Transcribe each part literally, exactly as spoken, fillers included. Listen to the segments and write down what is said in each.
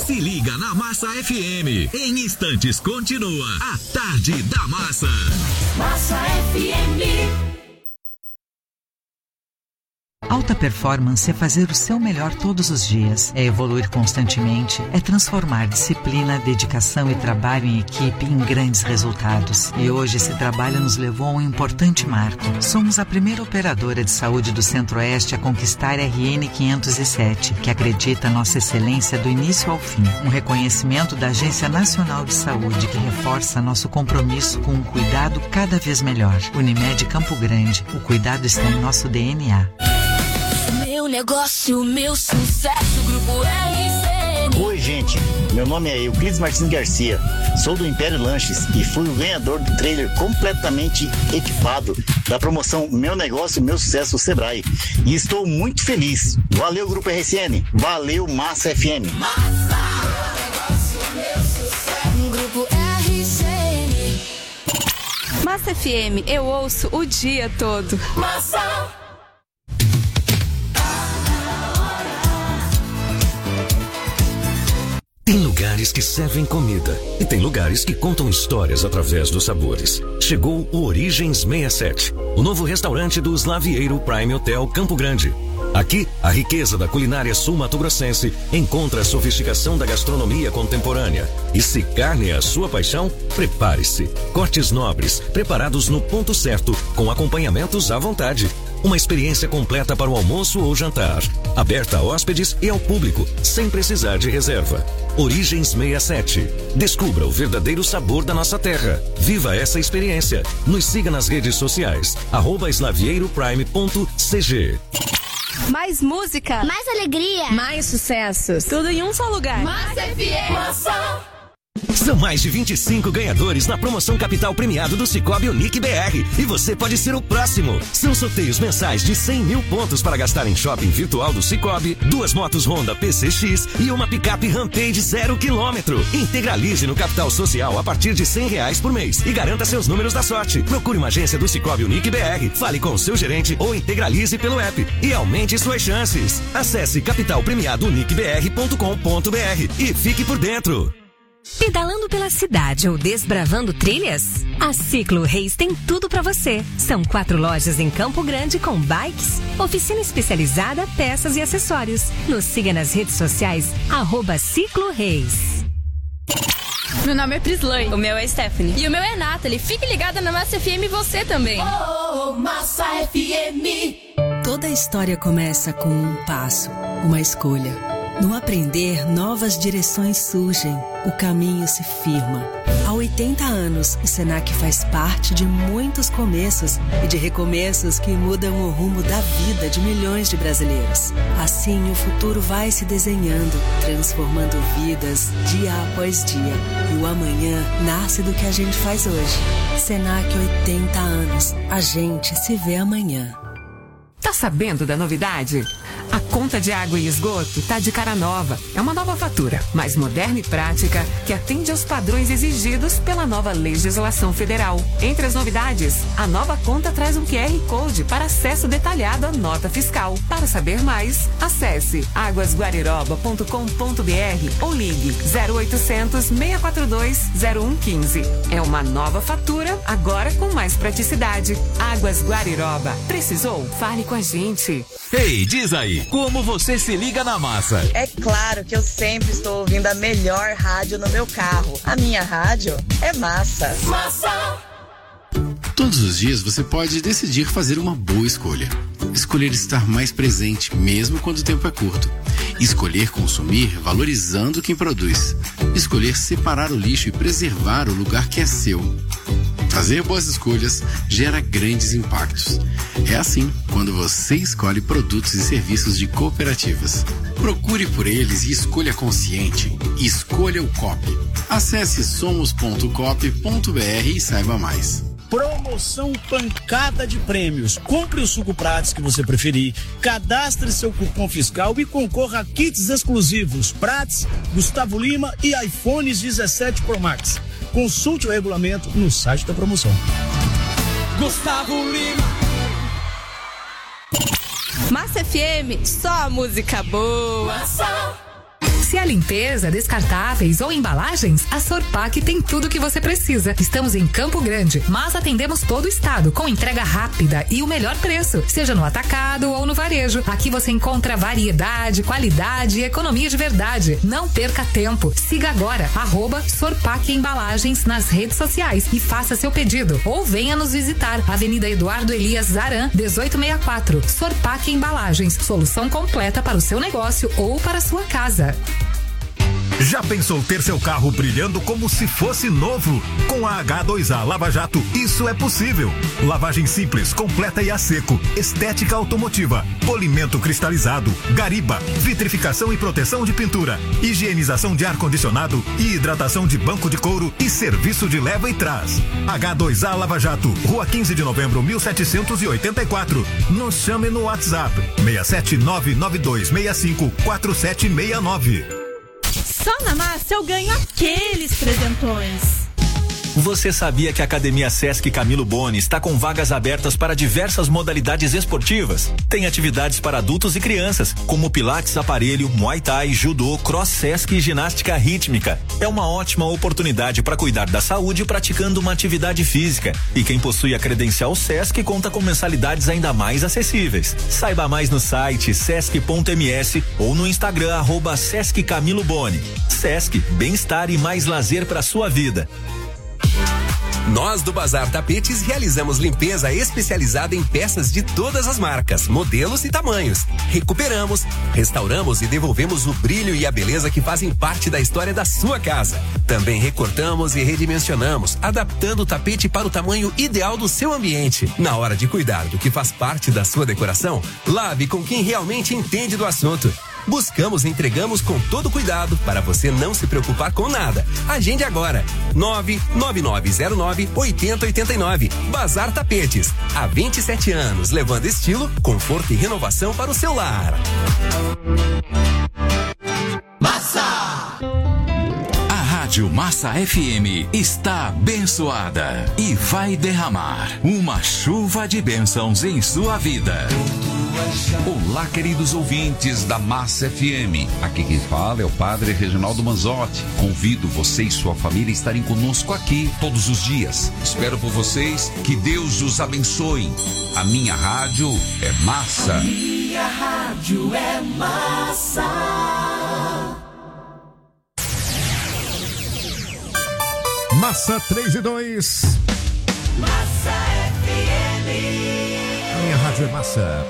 Se liga na Massa F M. Em instantes continua a Tarde da Massa. Massa F M. Alta performance é fazer o seu melhor todos os dias, é evoluir constantemente, é transformar disciplina, dedicação e trabalho em equipe em grandes resultados. E hoje esse trabalho nos levou a um importante marco. Somos a primeira operadora de saúde do Centro-Oeste a conquistar R N quinhentos e sete, que acredita nossa excelência do início ao fim. Um reconhecimento da Agência Nacional de Saúde que reforça nosso compromisso com um cuidado cada vez melhor. Unimed Campo Grande, o cuidado está em nosso D N A. Meu negócio, meu sucesso, Grupo R C N. Oi, gente. Meu nome é Euclides Martins Garcia. Sou do Império Lanches e fui o ganhador do trailer completamente equipado da promoção Meu Negócio, Meu Sucesso Sebrae. E estou muito feliz. Valeu, Grupo R C N. Valeu, Massa F M. Massa, meu negócio, meu sucesso, Grupo R C N. Massa F M, eu ouço o dia todo. Massa. Tem lugares que servem comida e tem lugares que contam histórias através dos sabores. Chegou o Origens sessenta e sete, o novo restaurante do Slavieiro Prime Hotel Campo Grande. Aqui, a riqueza da culinária sul-mato-grossense encontra a sofisticação da gastronomia contemporânea. E se carne é a sua paixão, prepare-se. Cortes nobres, preparados no ponto certo, com acompanhamentos à vontade. Uma experiência completa para o almoço ou jantar. Aberta a hóspedes e ao público, sem precisar de reserva. Origens sessenta e sete. Descubra o verdadeiro sabor da nossa terra. Viva essa experiência. Nos siga nas redes sociais. arroba slavieiro.prime ponto c g. Mais música. Mais alegria. Mais sucessos. Tudo em um só lugar. Massa F M. Massa. São mais de vinte e cinco ganhadores na promoção Capital Premiado do Sicoob Unique B R. E você pode ser o próximo. São sorteios mensais de cem mil pontos para gastar em shopping virtual do Sicoob, duas motos Honda P C X e uma picape Rampage zero quilômetro. Integralize no Capital Social a partir de cem reais por mês e garanta seus números da sorte. Procure uma agência do Sicoob Unique B R, fale com o seu gerente ou integralize pelo app e aumente suas chances. Acesse capital premiado unique b r ponto com ponto b r e fique por dentro. Pedalando pela cidade ou desbravando trilhas? A Ciclo Reis tem tudo para você. São quatro lojas em Campo Grande com bikes, oficina especializada, peças e acessórios. Nos siga nas redes sociais, arroba Ciclo Reis. Meu nome é Prislane. O meu é Stephanie. E o meu é Nathalie. Fique ligada na Massa F M e você também. Oh, Massa F M. Toda história começa com um passo, uma escolha. No aprender, novas direções surgem, o caminho se firma. Há oitenta anos, o Senac faz parte de muitos começos e de recomeços que mudam o rumo da vida de milhões de brasileiros. Assim, o futuro vai se desenhando, transformando vidas dia após dia. E o amanhã nasce do que a gente faz hoje. Senac, oitenta anos. A gente se vê amanhã. Tá sabendo da novidade? A conta de água e esgoto tá de cara nova. É uma nova fatura, mais moderna e prática, que atende aos padrões exigidos pela nova legislação federal. Entre as novidades, a nova conta traz um Q R Code para acesso detalhado à nota fiscal. Para saber mais, acesse águas guariroba ponto com ponto b r ou ligue zero oitocentos, seis quatro dois, zero um um cinco. É uma nova fatura, agora com mais praticidade. Águas Guariroba. Precisou? Fale com a gente. Ei, diz aí, como você se liga na massa? É claro que eu sempre estou ouvindo a melhor rádio no meu carro. A minha rádio é Massa. Massa. Todos os dias você pode decidir fazer uma boa escolha. Escolher estar mais presente, mesmo quando o tempo é curto. Escolher consumir valorizando quem produz. Escolher separar o lixo e preservar o lugar que é seu. Fazer boas escolhas gera grandes impactos. É assim quando você escolhe produtos e serviços de cooperativas. Procure por eles e escolha consciente. Escolha o Coop. Acesse somos ponto coop ponto b r e saiba mais. Promoção pancada de prêmios. Compre o suco Prates que você preferir, cadastre seu cupom fiscal e concorra a kits exclusivos Prates, Gustavo Lima e iPhones dezessete Pro Max. Consulte o regulamento no site da promoção. Gustavo Lima. Massa F M, só música boa. Massa. Se é limpeza, descartáveis ou embalagens, a Sorpac tem tudo que você precisa. Estamos em Campo Grande, mas atendemos todo o estado com entrega rápida e o melhor preço, seja no atacado ou no varejo. Aqui você encontra variedade, qualidade e economia de verdade. Não perca tempo. Siga agora, arroba Sorpac Embalagens nas redes sociais e faça seu pedido. Ou venha nos visitar, Avenida Eduardo Elias Zaran, dezoito sessenta e quatro. Sorpac Embalagens, solução completa para o seu negócio ou para a sua casa. Já pensou ter seu carro brilhando como se fosse novo? Com a H dois A Lava Jato, isso é possível. Lavagem simples, completa e a seco, estética automotiva, polimento cristalizado, gariba, vitrificação e proteção de pintura, higienização de ar-condicionado e hidratação de banco de couro e serviço de leva e trás. H dois A Lava Jato, Rua quinze de novembro, mil setecentos e oitenta e quatro. Nos chame no WhatsApp seis sete nove nove dois seis cinco quatro sete seis nove. Só na Massa eu ganho aqueles presentões. Você sabia que a Academia Sesc Camilo Boni está com vagas abertas para diversas modalidades esportivas? Tem atividades para adultos e crianças, como pilates aparelho, muay thai, judô, cross Sesc e ginástica rítmica. É uma ótima oportunidade para cuidar da saúde praticando uma atividade física. E quem possui a credencial Sesc conta com mensalidades ainda mais acessíveis. Saiba mais no site sesc ponto ms ou no Instagram arroba Sesc Camilo Boni. Sesc, bem-estar e mais lazer para sua vida. Nós do Bazar Tapetes realizamos limpeza especializada em peças de todas as marcas, modelos e tamanhos. Recuperamos, restauramos e devolvemos o brilho e a beleza que fazem parte da história da sua casa. Também recortamos e redimensionamos, adaptando o tapete para o tamanho ideal do seu ambiente. Na hora de cuidar do que faz parte da sua decoração, lave com quem realmente entende do assunto. Buscamos e entregamos com todo cuidado para você não se preocupar com nada. Agende agora. nove nove nove zero nove oito zero oito nove. Bazar Tapetes. Há vinte e sete anos, levando estilo, conforto e renovação para o seu lar. Massa! A Rádio Massa F M está abençoada e vai derramar uma chuva de bênçãos em sua vida. Olá, queridos ouvintes da Massa F M. Aqui quem fala é o Padre Reginaldo Manzotti. Convido você e sua família a estarem conosco aqui todos os dias. Espero por vocês, que Deus os abençoe. A minha rádio é Massa. A minha rádio é Massa. Massa três e dois. Massa F M. A minha rádio é Massa.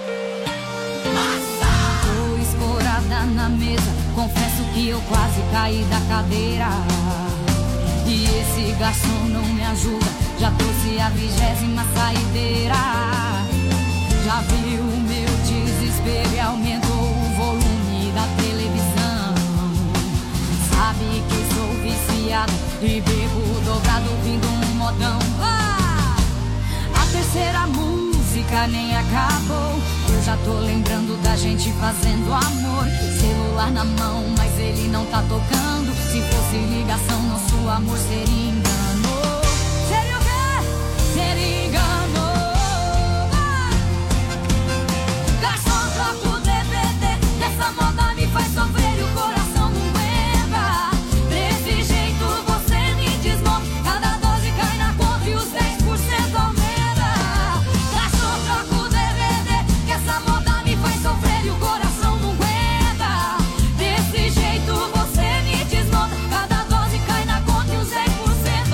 Tô escorada na mesa, confesso que eu quase caí da cadeira. E esse garçom não me ajuda, já trouxe a vigésima saideira. Já viu o meu desespero e aumentou o volume da televisão. Sabe que sou viciado e bebo dobrado ouvindo um modão. Ah! A terceira música nem acabou. Eu já tô lembrando da gente fazendo amor. Celular na mão, mas ele não tá tocando. Se fosse ligação, nosso amor seria engano. Seria o quê? Seria engano. Ah! Garçom, troca o D V D. Essa moda me faz sofrer e o coração não aguenta. Desse jeito você me desmonta. Cada dose cai na conta e os dez por cento aumenta. Garçom, troca o D V D. Que essa moda me faz sofrer e o coração não aguenta. Desse jeito você me desmonta. Cada dose cai na conta e os dez por cento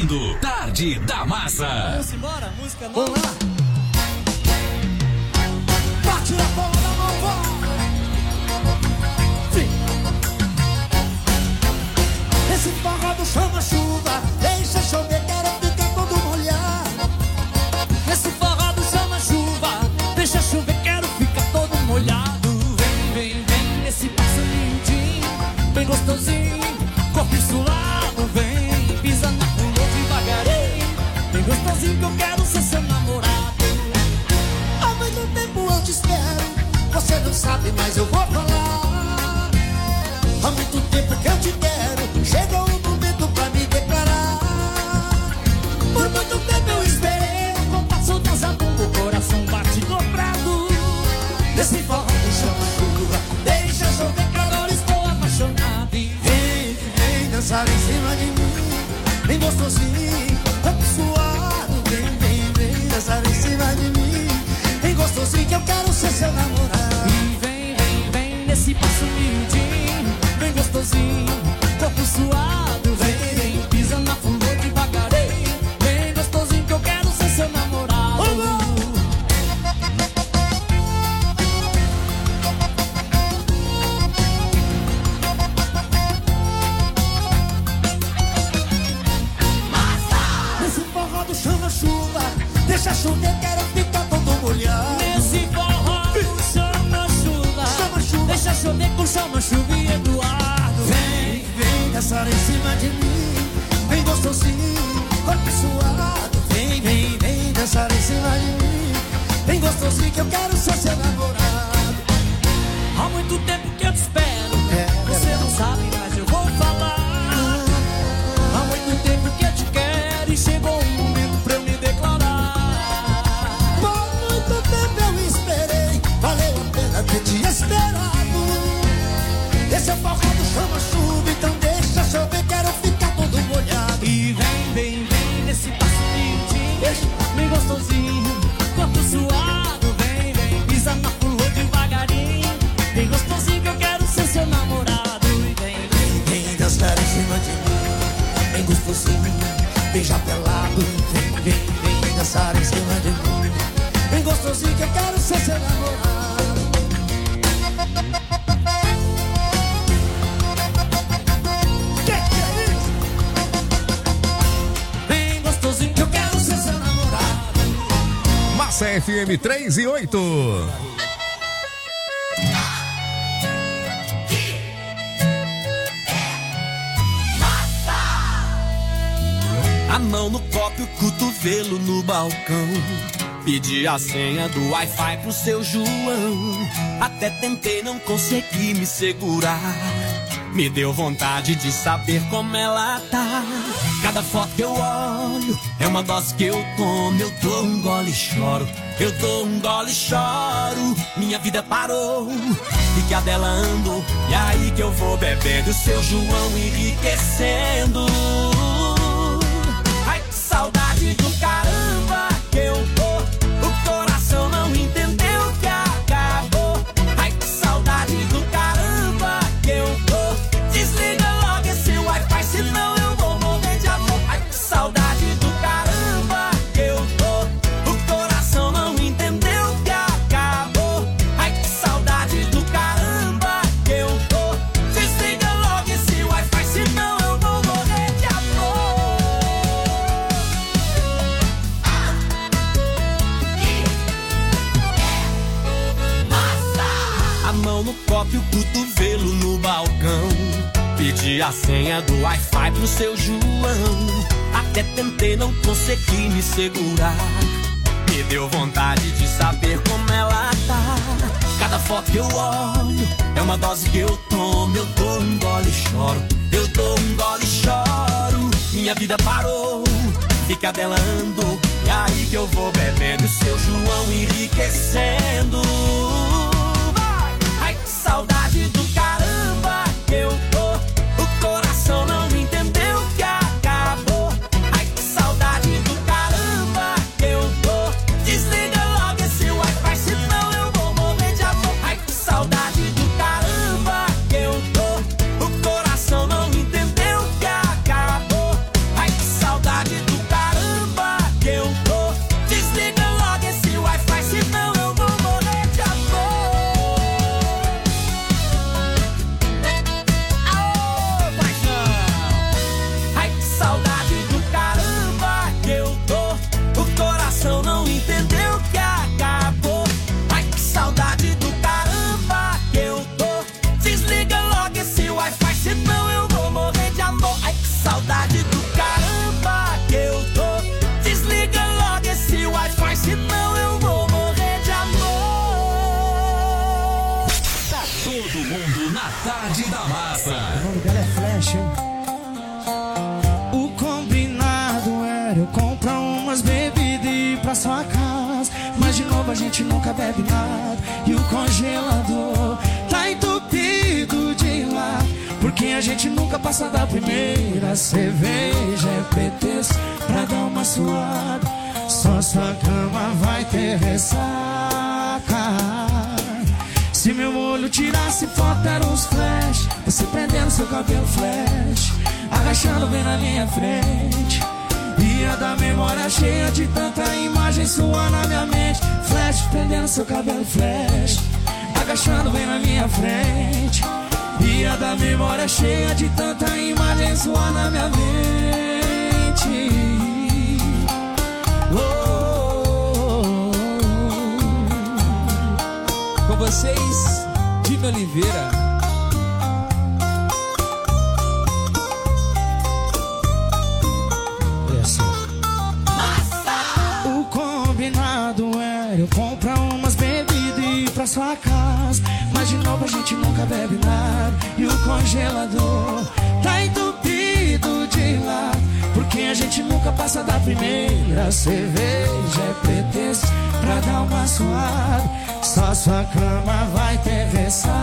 ouvindo Tarde da Massa. Vamos embora, música nova. Vamos lá. Bate na palma da mão, vai. Sim. Esse forrado chama chuva, deixa chover, quero ficar todo molhado. Esse forrado chama chuva, deixa chover, quero ficar todo molhado. Vem, vem, vem, nesse passo lindinho, bem gostosinho, corpo suado, vem, pisa na flor devagarinho, bem gostosinho que eu quero ser seu namorado. Há muito tempo eu te espero, você não sabe, mas eu vou falar. Há muito tempo que eu te quero, chegou o momento pra me declarar. Por muito tempo eu esperei, o compasso da zabumba, o coração bate dobrado. Nesse forró me chama chuva, deixa chover, calor, estou apaixonado. E vem, vem dançar em cima de mim, bem gostosinho, corpo suado. Vem, vem, vem dançar em cima de mim, bem gostosinho que eu quero ser seu namorado. E vem, vem, vem nesse passo lindinho, bem gostosinho, corpo suado. Vem, vem, pisa na flor devagarinho, bem gostosinho que eu quero ser seu namorado. Nesse forró do chama chuva, deixa chover, quero ficar todo molhado. Nesse forró do chama chuva, chama chuva, deixa chover com chama chuva e Eduardo. Vem, vem dançar em cima de mim, bem gostosinho, corpo suado. Vem, vem, vem dançar em cima de mim, bem gostosinho que eu quero ser seu namorado. Há muito tempo que eu te espero, é, você não sabe, mas eu vou falar. Há muito tempo que eu te quero e chegou o momento pra eu me declarar. Por muito tempo eu esperei, valeu a pena ter te esperado. Esse é o forró do chama chuva, então deixa chover, quero ficar todo molhado. E vem, vem, vem nesse passo lindinho, bem gostosinho, corpo suado. Vem, vem, pisa na flor devagarinho, bem gostosinho que eu quero ser seu namorado. E vem, vem, vem dançar em cima de mim, bem gostosinho, beija pelado. Vem, vem, vem dançar em cima de mim, bem gostosinho que eu quero ser seu namorado. Que que é isso? Bem gostosinho que eu quero ser seu namorado. Massa F M três e oito. A mão no copo e o cotovelo no balcão. Pedi a senha do Wi-Fi pro seu João. Até tentei, não consegui me segurar. Me deu vontade de saber como ela tá. Cada foto que eu olho é uma dose que eu tomo. Eu dou um gole e choro, eu dou um gole e choro. Minha vida parou e que a dela andou. E aí que eu vou bebendo o seu João enriquecendo. Ai, que saudade do caramba que eu tô. O coração não entendeu que acabou. Ai, que saudade do caramba que eu tô. Desliga logo esse Wi-Fi, senão eu vou morrer de amor. Ai, que saudade do caramba que eu tô. O coração não entendeu que acabou. Ai, que saudade do caramba que eu tô. Desliga logo esse Wi-Fi, senão eu vou morrer de amor. A mão no copo e o cotovelo no balcão. Pedi a senha do Wi-Fi pro seu João. Até tentei, não consegui me segurar. Me deu vontade de saber como ela tá. Cada foto que eu olho é uma dose que eu tomo. Eu dou um gole e choro, eu dou um gole e choro. Minha vida parou, fica dela andou. E aí que eu vou bebendo o seu João enriquecendo. Vai! Ai, que saudade do caramba que eu tô. O coração não entendeu que acabou. Ai, que saudade do caramba que eu tô. Desliga logo esse Wi-Fi, senão eu vou morrer de amor. Ai, que saudade do caramba que eu tô. O coração não entendeu que acabou. Ai, que saudade gente. O combinado era eu comprar umas bebidas e ir pra sua casa, mas de novo a gente nunca bebe nada. E o congelador tá entupido de lá, porque a gente nunca passa da primeira cerveja. É pretexto pra dar uma suada, só sua cama vai ter ressaca. Se meu olho tirasse foto eram os flash, você prendendo seu cabelo flash, agachando bem na minha frente. Ia da memória cheia de tanta imagem sua na minha mente. Flash, prendendo seu cabelo flash, agachando bem na minha frente. Ia da memória cheia de tanta imagem sua na minha mente. Oh, oh, oh. Com vocês, Dime Oliveira. O combinado era eu comprar umas bebidas e ir pra sua casa, mas de novo a gente nunca bebe nada. E o congelador tá entupido de lá, porque a gente nunca passa da primeira cerveja. É pretexto pra dar uma suada, só sua cama vai ter ressaca.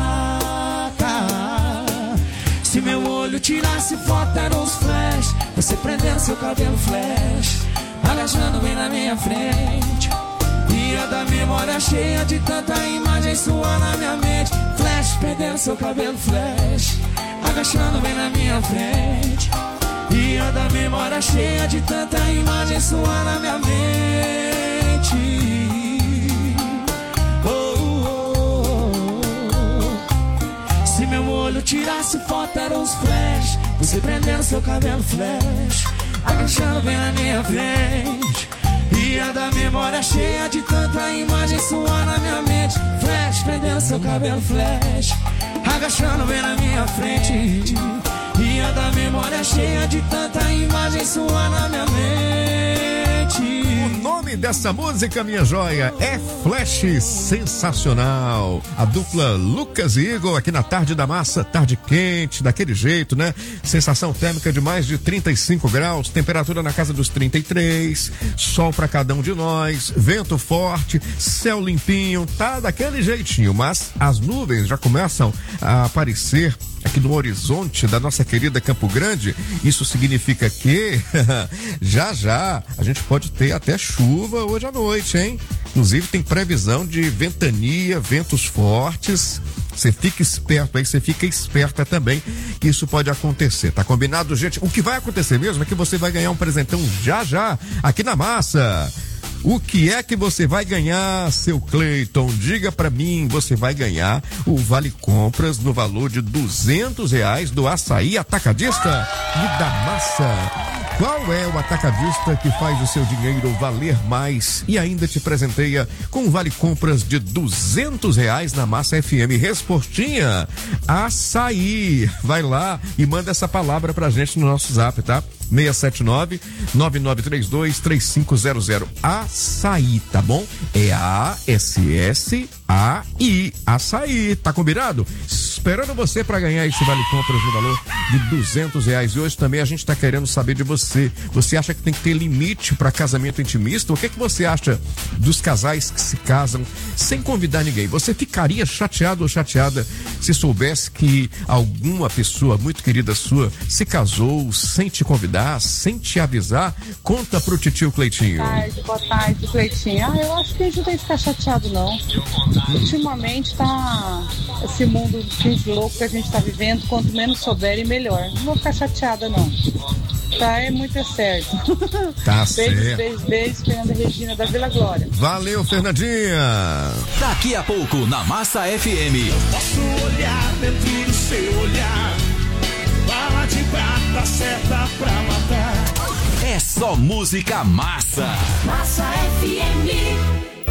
Se meu olho tirasse foto eram os flash, você prendendo seu cabelo flash, agachando bem na minha frente. Ia da memória cheia de tanta imagem sua na minha mente. Flash, prendendo seu cabelo flash, agachando bem na minha frente. Ia da memória cheia de tanta imagem sua na minha mente. Oh, oh, oh. Se meu olho tirasse foto eram os flash, você prendendo seu cabelo flash, agachando bem na minha frente. Ia da memória cheia de tanta imagem sua na minha mente. Flash, prendendo seu cabelo flash, agachando bem na minha frente. Ia da memória cheia de tanta imagem sua na minha mente. O nome dessa música, minha joia, é Flash. Sensacional. A dupla Lucas e Igor aqui na Tarde da Massa, tarde quente, daquele jeito, né? Sensação térmica de mais de trinta e cinco graus, temperatura na casa dos trinta e três, sol pra cada um de nós, vento forte, céu limpinho, tá daquele jeitinho, mas as nuvens já começam a aparecer aqui no horizonte da nossa querida Campo Grande. Isso significa que já já a gente pode ter até chuva hoje à noite, hein? Inclusive tem previsão de ventania, ventos fortes. Você fica esperto aí, você fica esperta também que isso pode acontecer, tá combinado, gente? O que vai acontecer mesmo é que você vai ganhar um presentão já já aqui na Massa. O que é que você vai ganhar, seu Cleiton? Diga pra mim. Você vai ganhar o Vale Compras no valor de duzentos reais do Açaí Atacadista e da Massa. Qual é o atacadista que faz o seu dinheiro valer mais e ainda te presenteia com um Vale Compras de duzentos reais na Massa F M? Respostinha, Açaí. Vai lá e manda essa palavra pra gente no nosso zap, tá? seis sete nove, nove nove três dois, três cinco zero zero. Açaí, tá bom? É A S S A I. Açaí, tá combinado? Esperando você para ganhar esse Vale Compras no valor de duzentos reais. E hoje também a gente tá querendo saber de você. Você acha que tem que ter limite para casamento intimista? O que é que você acha dos casais que se casam sem convidar ninguém? Você ficaria chateado ou chateada se soubesse que alguma pessoa muito querida sua se casou sem te convidar, sem te avisar? Conta pro titio Cleitinho. Boa tarde, boa tarde, Cleitinho. Ah, eu acho que a gente não tem que ficar chateado, não. Ultimamente tá esse mundo louco que a gente tá vivendo, quanto menos souberem, melhor. Não vou ficar chateada, não. Tá, é muito certo. Tá beijo, certo. Beijo, beijo, Fernanda Regina da Vila Glória. Valeu, Fernandinha. Daqui a pouco na Massa F M. Posso olhar dentro do seu olhar, bala de prata certa pra matar. É só música massa. Massa F M.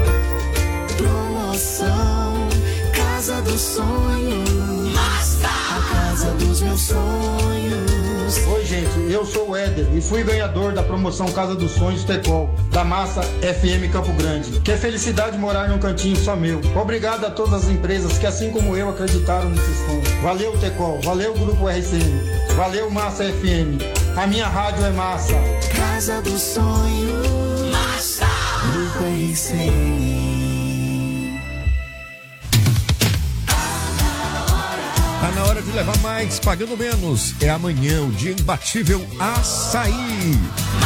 Promoção Casa dos Sonhos. Massa. A casa dos meus sonhos. sonhos. Oi, gente, eu sou o Éder e fui ganhador da promoção Casa dos Sonhos Tecol, da Massa F M Campo Grande. Que felicidade morar num cantinho só meu. Obrigado a todas as empresas que, assim como eu, acreditaram nesse sonho. Valeu, Tecol, valeu, Grupo R C M, valeu, Massa F M. A minha rádio é Massa. Casa dos Sonhos. Massa. Grupo R C M. Tá na hora de levar mais, pagando menos. É amanhã o dia imbatível Açaí.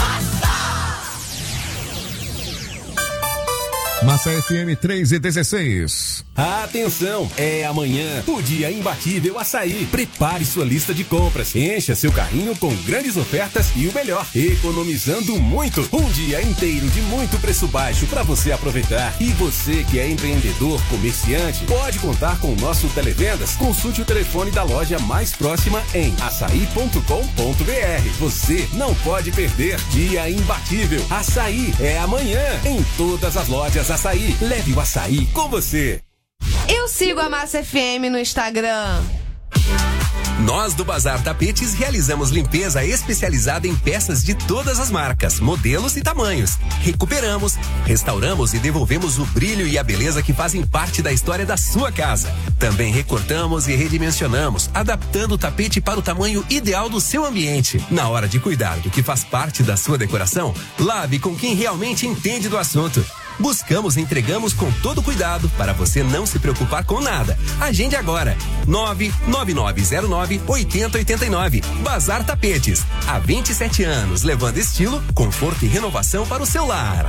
Massa F M três e dezesseis. Atenção, é amanhã o dia imbatível Açaí. Prepare sua lista de compras, encha seu carrinho com grandes ofertas e o melhor, economizando muito. Um dia inteiro de muito preço baixo para você aproveitar. E você que é empreendedor, comerciante, pode contar com o nosso Televendas. Consulte o telefone da loja mais próxima em açaí ponto com ponto br. Você não pode perder. Dia imbatível Açaí é amanhã em todas as lojas Açaí. Leve o açaí com você. Eu sigo a Massa F M no Instagram. Nós do Bazar Tapetes realizamos limpeza especializada em peças de todas as marcas, modelos e tamanhos. Recuperamos, restauramos e devolvemos o brilho e a beleza que fazem parte da história da sua casa. Também recortamos e redimensionamos, adaptando o tapete para o tamanho ideal do seu ambiente. Na hora de cuidar do que faz parte da sua decoração, lave com quem realmente entende do assunto. Buscamos e entregamos com todo cuidado para você não se preocupar com nada. Agende agora. nove nove nove zero nove oito zero oito nove. Bazar Tapetes. Há vinte e sete anos, levando estilo, conforto e renovação para o seu lar.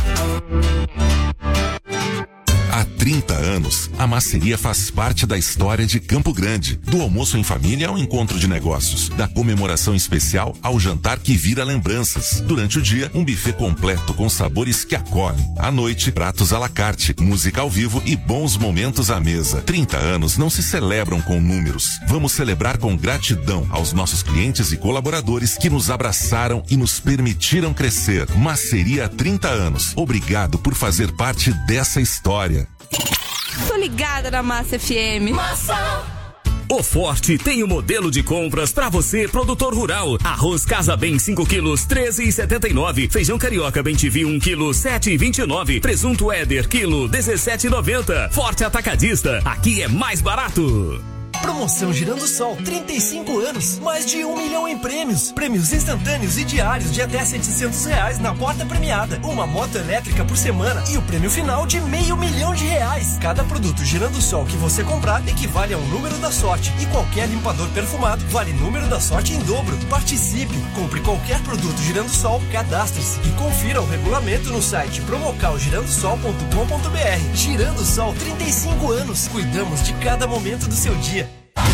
Há trinta anos, a Maceria faz parte da história de Campo Grande. Do almoço em família ao encontro de negócios. Da comemoração especial ao jantar que vira lembranças. Durante o dia, um buffet completo com sabores que acolhem. À noite, pratos à la carte, música ao vivo e bons momentos à mesa. trinta anos não se celebram com números. Vamos celebrar com gratidão aos nossos clientes e colaboradores que nos abraçaram e nos permitiram crescer. Maceria há trinta anos. Obrigado por fazer parte dessa história. Tô ligada na Massa F M. Massa! O Forte tem o modelo de compras pra você, produtor rural. Arroz Casa Bem cinco quilos, treze e setenta e nove. Feijão Carioca Bem T V um quilo, sete e vinte e nove. Presunto Éder, quilo, dezessete e noventa. Forte Atacadista, aqui é mais barato. Promoção Girando Sol, trinta e cinco anos, mais de um milhão em prêmios. Prêmios instantâneos e diários de até setecentos reais na porta premiada. Uma moto elétrica por semana e o prêmio final de meio milhão de reais. Cada produto Girando Sol que você comprar equivale a um número da sorte. E qualquer limpador perfumado vale número da sorte em dobro. Participe, compre qualquer produto Girando Sol, cadastre-se e confira o regulamento no site promocal girando sol ponto com ponto br. Girando Sol, trinta e cinco anos. Cuidamos de cada momento do seu dia.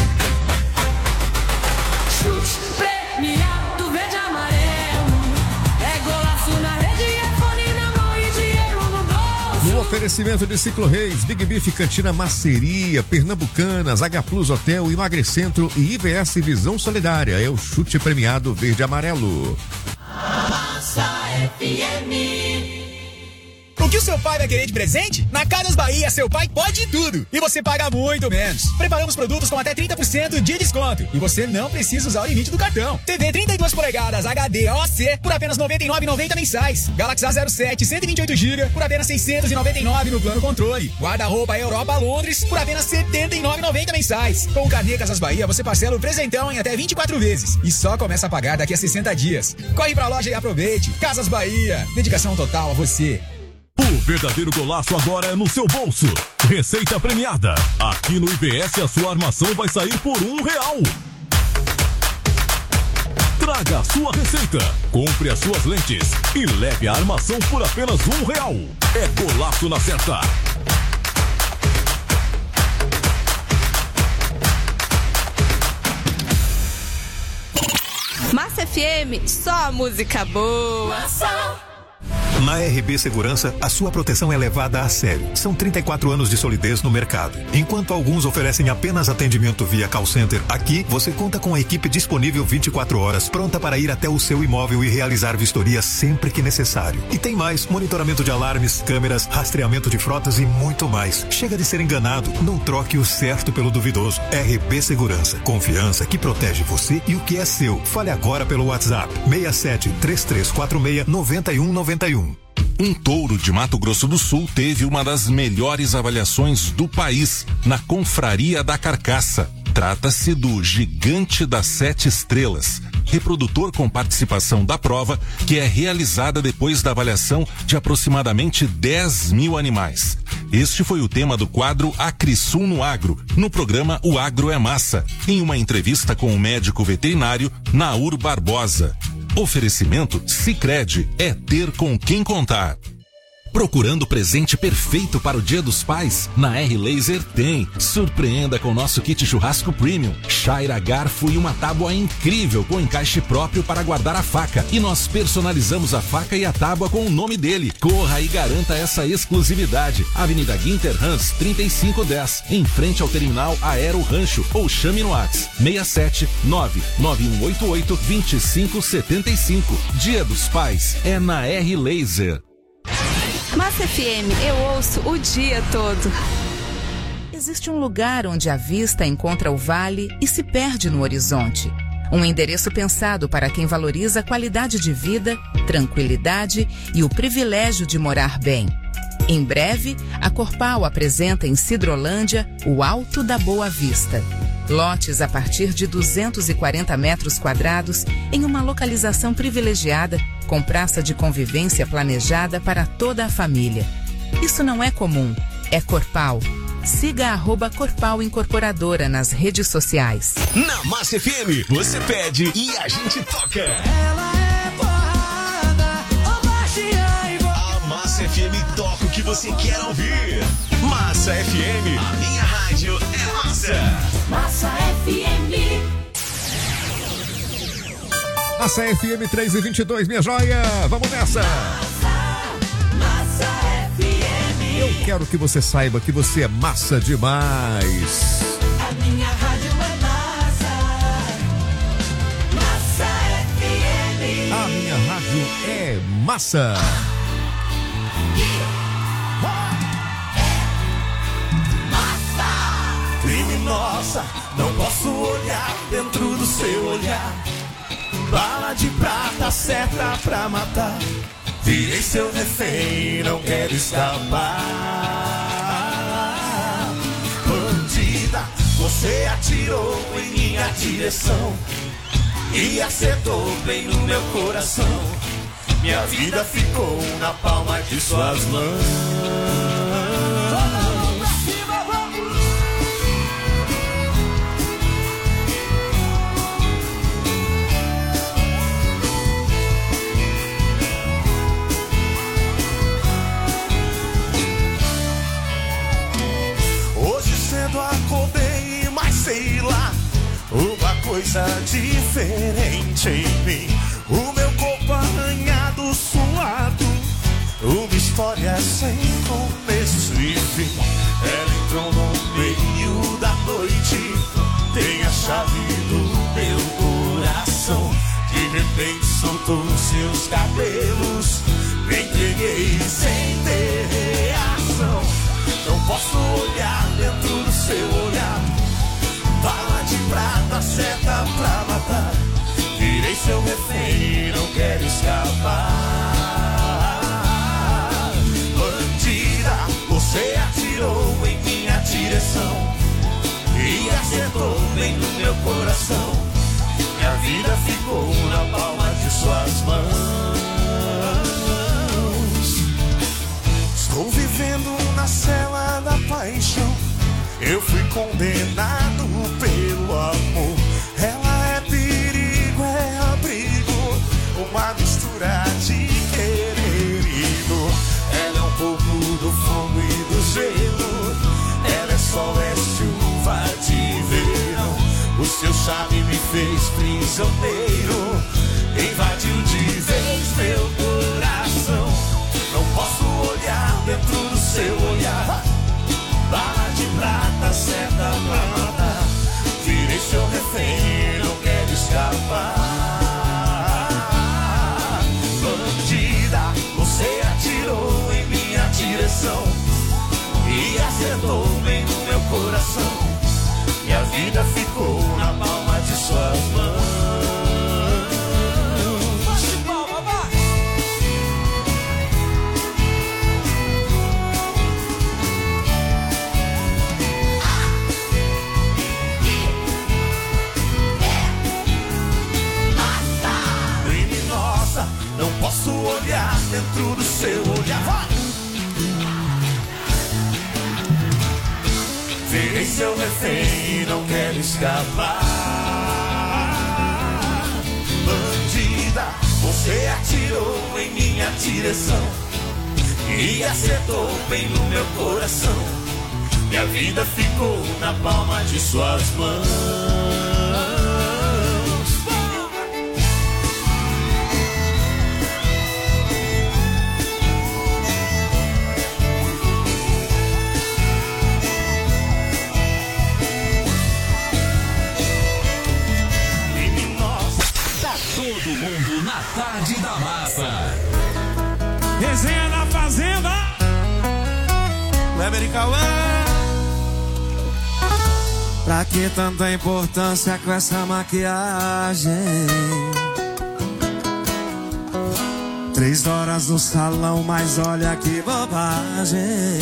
Chute premiado verde e amarelo. É golaço na rede, é fone na mão e dinheiro no bolso. No oferecimento de Ciclo Reis, Big Beef Cantina Maceria, Pernambucanas, H Plus Hotel, Emagrecentro e I V S Visão Solidária. É o chute premiado verde e amarelo. Massa F M. O que o seu pai vai querer de presente? Na Casas Bahia, seu pai pode tudo. E você paga muito menos. Preparamos produtos com até trinta por cento de desconto. E você não precisa usar o limite do cartão. T V trinta e duas polegadas H D O C por apenas noventa e nove reais e noventa centavos mensais. Galaxy A zero sete cento e vinte e oito gigabytes por apenas seiscentos e noventa e nove reais no plano controle. Guarda-roupa Europa Londres por apenas setenta e nove reais e noventa centavos mensais. Com o carnê Casas Bahia, você parcela o presentão em até vinte e quatro vezes. E só começa a pagar daqui a sessenta dias. Corre pra loja e aproveite. Casas Bahia. Dedicação total a você. O verdadeiro golaço agora é no seu bolso. Receita premiada. Aqui no I B S a sua armação vai sair por um real. Traga a sua receita, compre as suas lentes e leve a armação por apenas um real. É golaço na certa. Massa F M, só música boa. Massa. Na R B Segurança, a sua proteção é levada a sério. São trinta e quatro anos de solidez no mercado. Enquanto alguns oferecem apenas atendimento via call center, aqui você conta com a equipe disponível vinte e quatro horas, pronta para ir até o seu imóvel e realizar vistoria sempre que necessário. E tem mais: monitoramento de alarmes, câmeras, rastreamento de frotas e muito mais. Chega de ser enganado, não troque o certo pelo duvidoso. R B Segurança, confiança que protege você e o que é seu. Fale agora pelo WhatsApp seis sete três três quatro seis nove um nove um. Um touro de Mato Grosso do Sul teve uma das melhores avaliações do país na Confraria da Carcaça. Trata-se do Gigante das Sete Estrelas, reprodutor com participação da prova, que é realizada depois da avaliação de aproximadamente dez mil animais. Este foi o tema do quadro Acrisul no Agro, no programa O Agro é Massa, em uma entrevista com o médico veterinário Naur Barbosa. Oferecimento Sicredi, é ter com quem contar. Procurando o presente perfeito para o Dia dos Pais? Na R-Laser tem. Surpreenda com o nosso kit churrasco premium, chaira, garfo e uma tábua incrível com encaixe próprio para guardar a faca. E nós personalizamos a faca e a tábua com o nome dele. Corra e garanta essa exclusividade. Avenida Guinter Hans, trinta e cinco dez, em frente ao terminal Aero Rancho, ou chame no WhatsApp seis sete nove nove um oito oito dois cinco sete cinco. Dia dos Pais é na R-Laser. Massa F M, eu ouço o dia todo. Existe um lugar onde a vista encontra o vale e se perde no horizonte. Um endereço pensado para quem valoriza a qualidade de vida, tranquilidade e o privilégio de morar bem. Em breve, a Corpal apresenta em Sidrolândia o Alto da Boa Vista. Lotes a partir de duzentos e quarenta metros quadrados em uma localização privilegiada, com praça de convivência planejada para toda a família. Isso não é comum, é Corpal. Siga arroba Corpal Incorporadora nas redes sociais. Na Massa F M, você pede e a gente toca. Ela é porrada, ô baixinha e A Massa F M toca o que você quer ouvir. Massa F M, a minha rádio é massa. Massa F M. Massa F M três e vinte e dois, minha joia. Vamos nessa. Massa F M. Eu quero que você saiba que você é massa demais. A minha rádio é massa. Massa F M. A minha rádio é massa. Criminosa, não posso olhar dentro do seu olhar. Bala de prata certa pra matar. Virei seu refém, não quero escapar. Bandida, você atirou em minha direção e acertou bem no meu coração. Minha vida ficou na palma de suas mãos. Acordei, mas sei lá, uma coisa diferente em mim. O meu corpo arranhado, suado, uma história sem começo e fim. Ela entrou no meio da noite, tem a chave do meu coração. De repente soltou seus cabelos, me entreguei sem ter reação. Não posso olhar dentro do seu olhar. Bala de prata certa pra matar. Virei seu refém, não quero escapar. Bandida, você atirou em minha direção e acertou bem no meu coração. Minha vida ficou na palma de suas mãos. Estou vivendo na cela da paixão. Eu fui condenado pelo amor. Ela é perigo, é abrigo, uma mistura de querer e dor. Ela é um pouco do fogo e do gelo. Ela é sol, é chuva de verão. O seu charme me fez prisioneiro, invadiu de vez meu coração. coração. Minha vida ficou na palma de suas mãos. Não posso olhar dentro do seu olhar. Vai! Virei seu refém e não quero escapar. Bandida, você atirou em minha direção e acertou bem no meu coração. Minha vida ficou na palma de suas mãos. Todo mundo na Tarde da Massa. Resenha na Fazenda. Weber e Cauã. Pra que tanta importância com essa maquiagem? Três horas no salão, mas olha que bobagem.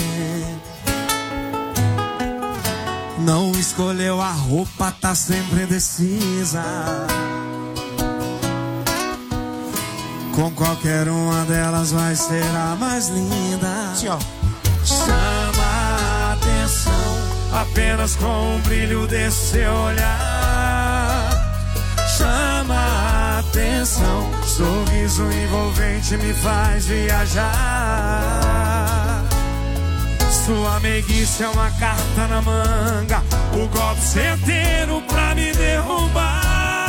Não escolheu a roupa, tá sempre indecisa. Com qualquer uma delas vai ser a mais linda. Sim, ó. Chama a atenção apenas com o brilho desse seu olhar. Chama a atenção, sorriso envolvente me faz viajar. Sua meiguice é uma carta na manga, o golpe certeiro pra me derrubar.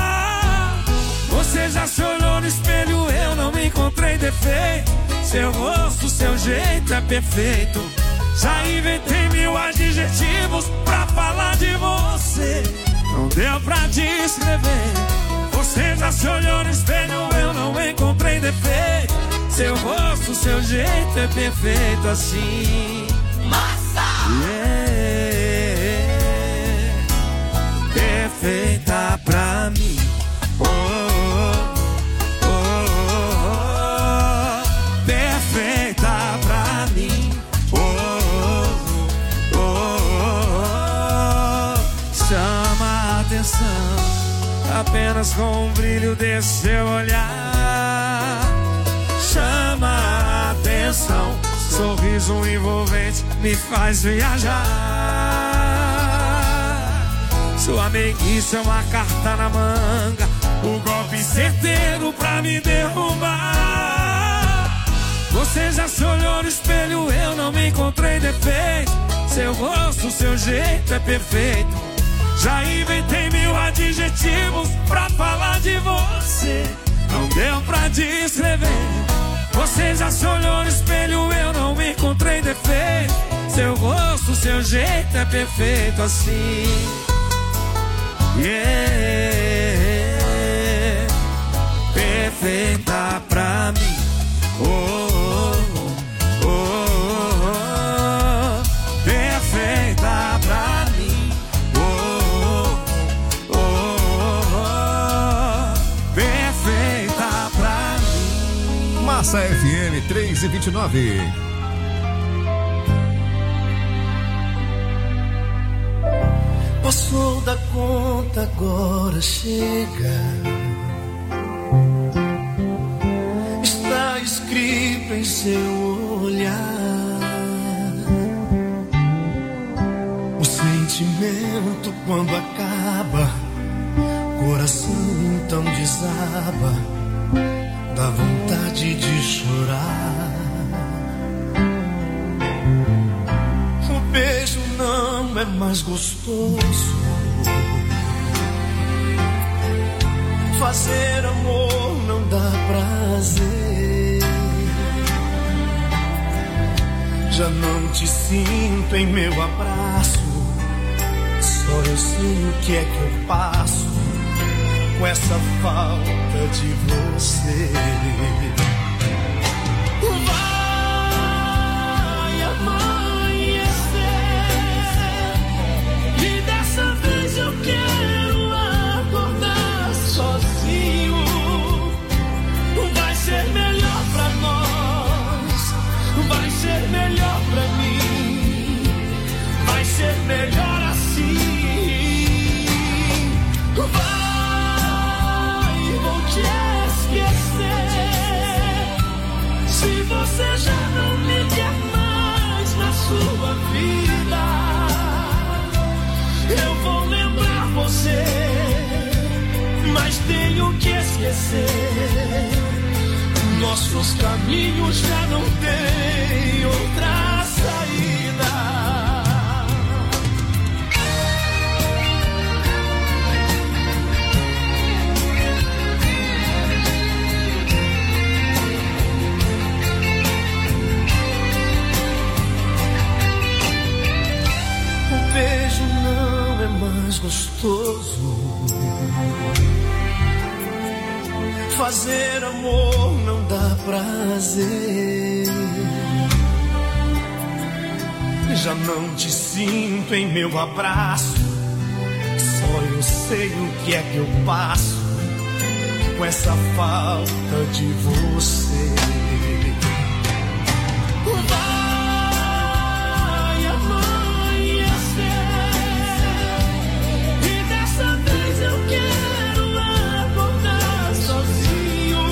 Você já se olhou no espelho, eu não encontrei defeito. Seu rosto, seu jeito é perfeito. Já inventei mil adjetivos pra falar de você. Não deu pra descrever. Você já se olhou no espelho, eu não encontrei defeito. Seu rosto, seu jeito é perfeito assim. Massa! Yeah. Perfeita pra mim. Oh, oh, oh, oh. Perfeita pra mim. Oh, oh, oh, oh. Chama a atenção apenas com o brilho desse seu olhar. Chama a atenção, sorriso envolvente me faz viajar. Sua meiguice é uma carta na manga, o golpe certeiro pra me derrubar. Você já se olhou no espelho, eu não me encontrei defeito. Seu rosto, seu jeito é perfeito. Já inventei mil adjetivos pra falar de você. Não deu pra descrever. Você já se olhou no espelho, eu não me encontrei defeito. Seu rosto, seu jeito é perfeito assim. Yeah. Perfeita pra mim. Oh, oh, oh, oh, oh. Perfeita pra mim. Oh, oh, oh, oh. Perfeita pra mim. Massa F M três e vinte e nove. Passou da conta, agora chega. Está escrito em seu olhar. O sentimento quando acaba, coração então desaba, dá vontade de chorar. O beijo não é mais gostoso, fazer amor não dá prazer. Já não te sinto em meu abraço, só eu sei o que é que eu passo com essa falta de você. Vai amanhecer você já não me quer mais na sua vida, eu vou lembrar você, mas tenho que esquecer. Nossos caminhos já não têm outra saída. O beijo não é mais gostoso. Fazer amor não dá prazer. Já não te sinto em meu abraço. Só eu sei o que é que eu passo com essa falta de você. Vai amanhecer e dessa vez eu quero acordar sozinho.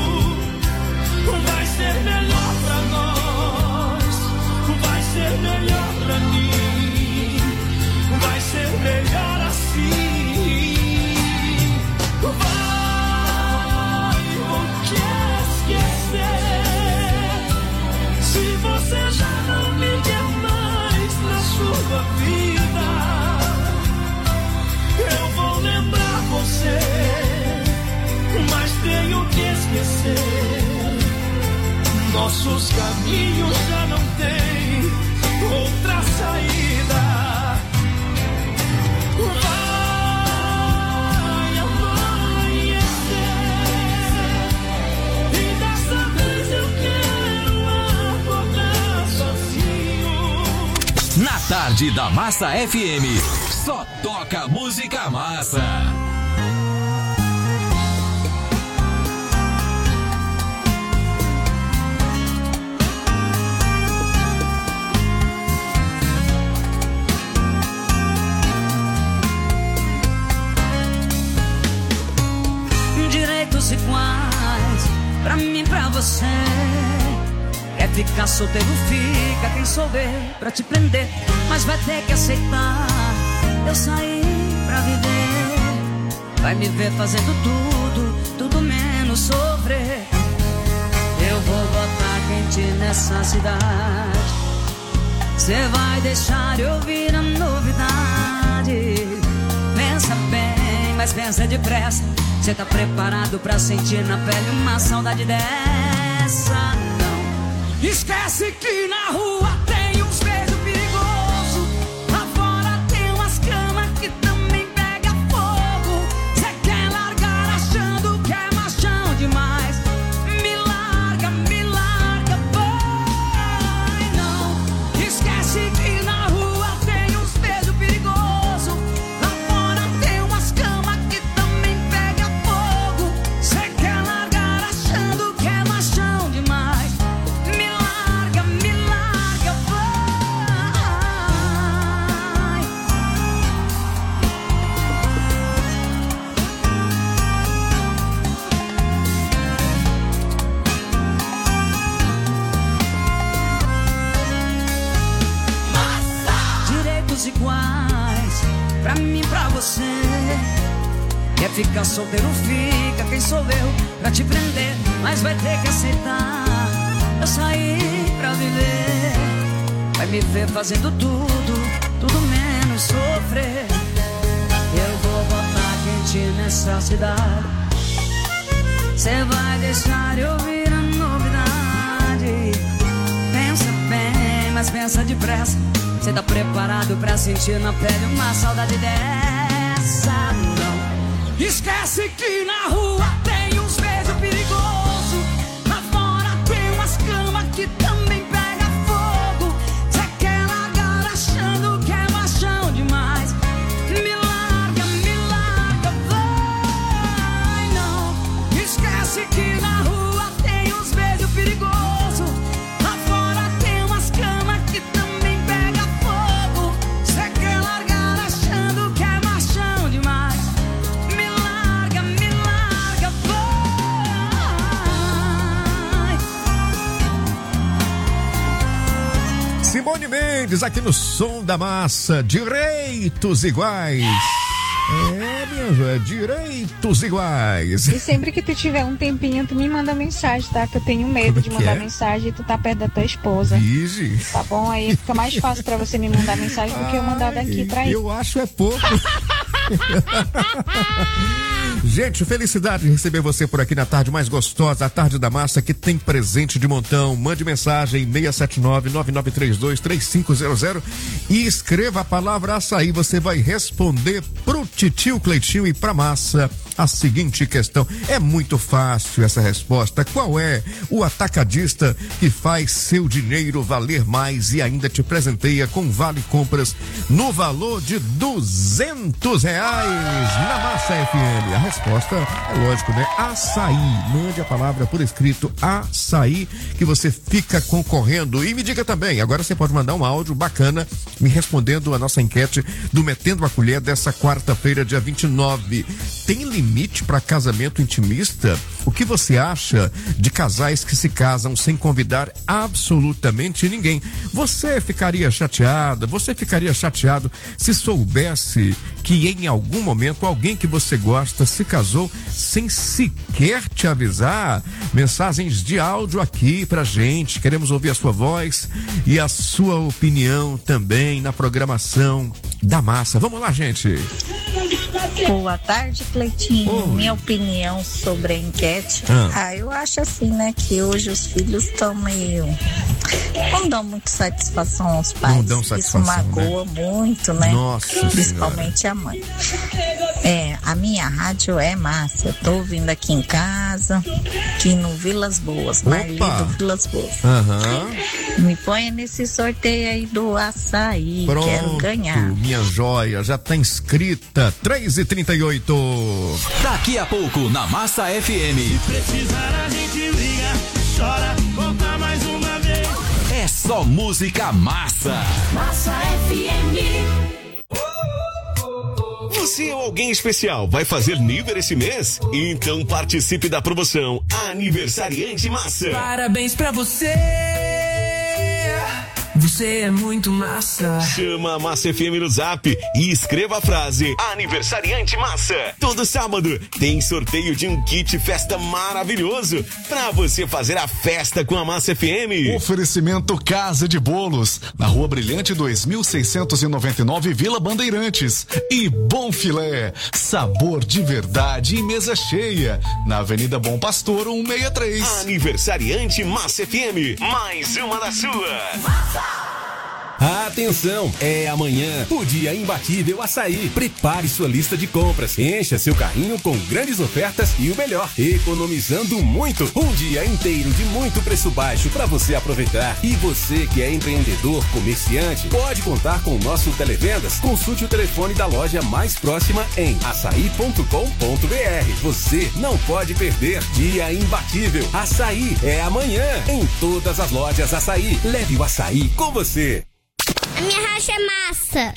Vai ser melhor pra nós, vai ser melhor pra mim, vai ser melhor assim. Vai, vou te esquecer. Se você já não me quer mais na sua vida, eu vou lembrar você, mas tenho que esquecer. Nossos caminhos já não têm outra saída. Vai amanhecer e dessa vez eu quero acordar sozinho. Na tarde da Massa F M, só toca música massa. Direitos iguais pra mim, pra você. Quer ficar solteiro, fica. Quem souber pra te prender, mas vai ter que aceitar. Eu saí pra viver. Vai me ver fazendo tudo, tudo menos sofrer. Eu vou botar quente nessa cidade. Cê vai deixar eu ouvir a novidade. Pensa bem, mas pensa depressa. Cê tá preparado pra sentir na pele uma saudade dessa? Não. Esquece que na rua tem uns beijos perigosos. Lá fora tem umas camas que também pega fogo. Cê quer largar achando que é machão demais. Me larga, me larga, vai. Não. Esquece que na rua tem uns beijos perigosos. Lá fora tem umas camas que também pega fogo. Cê quer largar achando que é machão demais. Me larga, me larga, vai. Direitos iguais pra mim, pra você. Quer ficar solteiro, fica. Quem sou eu pra te prender, mas vai ter que aceitar. Eu saí pra viver. Vai me ver fazendo tudo, tudo menos sofrer. Eu vou botar quente nessa cidade. Cê vai deixar eu ouvir a novidade. Pensa bem, mas pensa depressa. Cê tá preparado pra sentir na pele uma saudade dessa? Não. Esquece que na rua tem uns beijos perigosos. Lá fora tem umas camas que também pega fogo. Cê quer largar achando que é machão demais. Me larga, me larga, vai. Não. Esquece que na rua tem uns beijos perigosos. Lá fora tem umas camas que também pega fogo. Cê quer largar achando que é machão demais. Me larga, me larga, vai. Simone Mendes aqui no Som da Massa, direitos iguais. É, minha joia, direitos iguais. E sempre que tu tiver um tempinho, tu me manda mensagem, tá? Que eu tenho medo Como de que mandar é? mensagem e tu tá perto da tua esposa. Vige. Tá bom? Aí fica mais fácil pra você me mandar mensagem do que eu mandar daqui pra ele. Eu acho é pouco. Gente, felicidade de receber você por aqui na tarde mais gostosa, a Tarde da Massa, que tem presente de montão. Mande mensagem seis sete nove, nove nove três dois, três cinco zero zero e escreva a palavra açaí. Você vai responder pro titio Cleitinho e pra Massa a seguinte questão. É muito fácil essa resposta. Qual é o atacadista que faz seu dinheiro valer mais e ainda te presenteia com vale compras no valor de duzentos reais na Massa F M? A resposta é lógico, né? Açaí. Mande a palavra por escrito açaí que você fica concorrendo. E me diga também, agora você pode mandar um áudio bacana me respondendo a nossa enquete do Metendo a Colher dessa quarta-feira, dia vinte e nove. Tem limite para casamento intimista? O que você acha de casais que se casam sem convidar absolutamente ninguém? Você ficaria chateada? Você ficaria chateado se soubesse que em algum momento alguém que você gosta se casou sem sequer te avisar? Mensagens de áudio aqui pra gente, queremos ouvir a sua voz e a sua opinião também na programação da Massa. Vamos lá, gente. Boa tarde, Cleitinho. Oi. Minha opinião sobre a enquete. Ah. Ah, eu acho assim, né, que hoje os filhos estão meio... não dão muito satisfação aos pais. Não dão satisfação, isso magoa né? muito, né? Nossa Principalmente a mãe. É, a minha rádio é massa. Eu tô ouvindo aqui em casa, aqui no Vilas Boas, Marli do Vilas Boas. Aham. Me ponha nesse sorteio aí do açaí. Pronto, Quero ganhar. minha joia, já tá inscrita. três e trinta e oito. Daqui a pouco na Massa F M. Se precisar a gente liga, chora, conta mais uma vez. É só música massa. Massa F M. Você ou alguém especial vai fazer nível esse mês? Então participe da promoção Aniversariante Massa. Parabéns pra você. Você é muito massa. Chama a Massa F M no Zap e escreva a frase Aniversariante Massa. Todo sábado tem sorteio de um kit festa maravilhoso pra você fazer a festa com a Massa F M. Oferecimento Casa de Bolos, na Rua Brilhante dois mil seiscentos e noventa e nove, Vila Bandeirantes. E Bom Filé, sabor de verdade e mesa cheia, na Avenida Bom Pastor cento e sessenta e três. Aniversariante Massa F M, mais uma da sua. Atenção, é amanhã o dia imbatível Açaí. Prepare sua lista de compras, encha seu carrinho com grandes ofertas e o melhor, economizando muito. Um dia inteiro de muito preço baixo para você aproveitar. E você que é empreendedor, comerciante, pode contar com o nosso Televendas. Consulte o telefone da loja mais próxima em açaí ponto com ponto br. Você não pode perder. Dia imbatível Açaí é amanhã em todas as lojas Açaí. Leve o açaí com você. A minha racha é massa.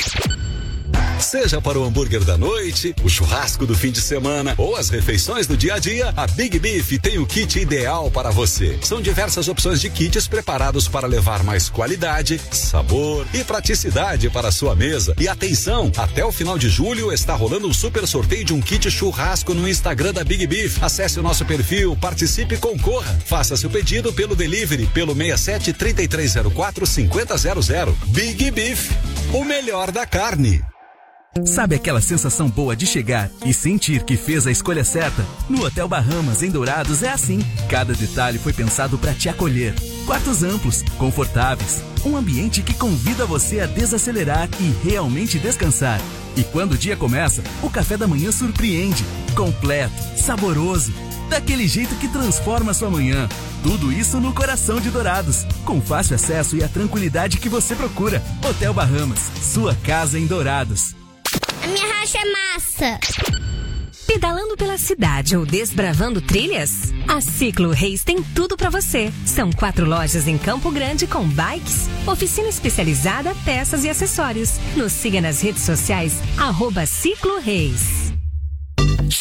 Seja para o hambúrguer da noite, o churrasco do fim de semana ou as refeições do dia a dia, a Big Beef tem o kit ideal para você. São diversas opções de kits preparados para levar mais qualidade, sabor e praticidade para a sua mesa. E atenção, até o final de julho está rolando um super sorteio de um kit churrasco no Instagram da Big Beef. Acesse o nosso perfil, participe e concorra. Faça seu pedido pelo delivery pelo seis sete, três três zero quatro, cinco zero zero zero. Big Beef, o melhor da carne. Sabe aquela sensação boa de chegar e sentir que fez a escolha certa? No Hotel Bahamas, em Dourados, é assim. Cada detalhe foi pensado para te acolher. Quartos amplos, confortáveis, um ambiente que convida você a desacelerar e realmente descansar. E quando o dia começa, o café da manhã surpreende. Completo, saboroso, daquele jeito que transforma sua manhã. Tudo isso no coração de Dourados, com fácil acesso e a tranquilidade que você procura. Hotel Bahamas, sua casa em Dourados. A minha racha é massa. Pedalando pela cidade ou desbravando trilhas? A Ciclo Reis tem tudo pra você. São quatro lojas em Campo Grande com bikes, oficina especializada, peças e acessórios. Nos siga nas redes sociais, arroba Ciclo Reis.